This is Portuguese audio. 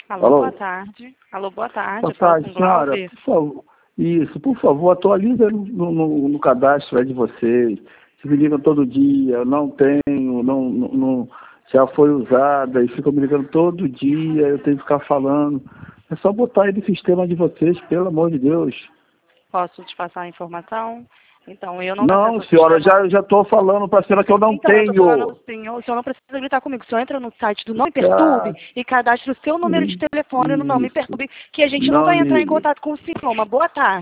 Alô, Alô? boa tarde. Alô, boa tarde. Boa Eu falo tarde, com senhora. Glauber. Por favor. Isso, por favor, atualiza no cadastro aí de vocês. Se me ligam todo dia, eu não tenho, não, já foi usada e ficam me ligando todo dia, eu tenho que ficar falando. É só botar aí no sistema de vocês, pelo amor de Deus. Posso te passar a informação? Então, eu não tenho Não, acesso ao senhora, sistema. eu já estou falando para a senhora que eu não Então, eu estou falando tenho. ao senhor, o senhor não precisa gritar comigo. O senhor entra no site do Não Me Ah, Perturbe e cadastre o seu número de telefone no Não Me isso. Perturbe, que a gente não Não vai entrar em ligo. contato com o senhor. Uma boa tarde.